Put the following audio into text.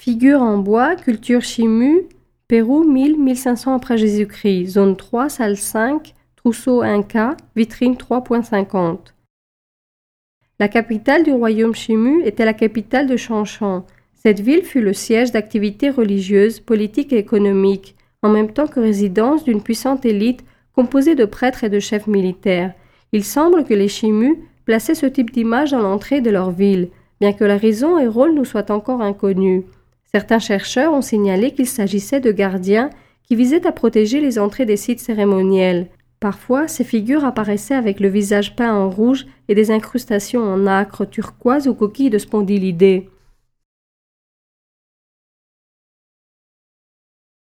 Figure en bois, culture Chimu, Pérou 1000-1500 après Jésus-Christ, zone 3, salle 5, trousseau Inca, vitrine 3.50. La capitale du royaume Chimu était la capitale de Chanchan. Cette ville fut le siège d'activités religieuses, politiques et économiques, en même temps que résidence d'une puissante élite composée de prêtres et de chefs militaires. Il semble que les Chimu plaçaient ce type d'image dans l'entrée de leur ville, bien que la raison et rôle nous soient encore inconnus. Certains chercheurs ont signalé qu'il s'agissait de gardiens qui visaient à protéger les entrées des sites cérémoniels. Parfois, ces figures apparaissaient avec le visage peint en rouge et des incrustations en nacre, turquoise ou coquilles de spondylidés.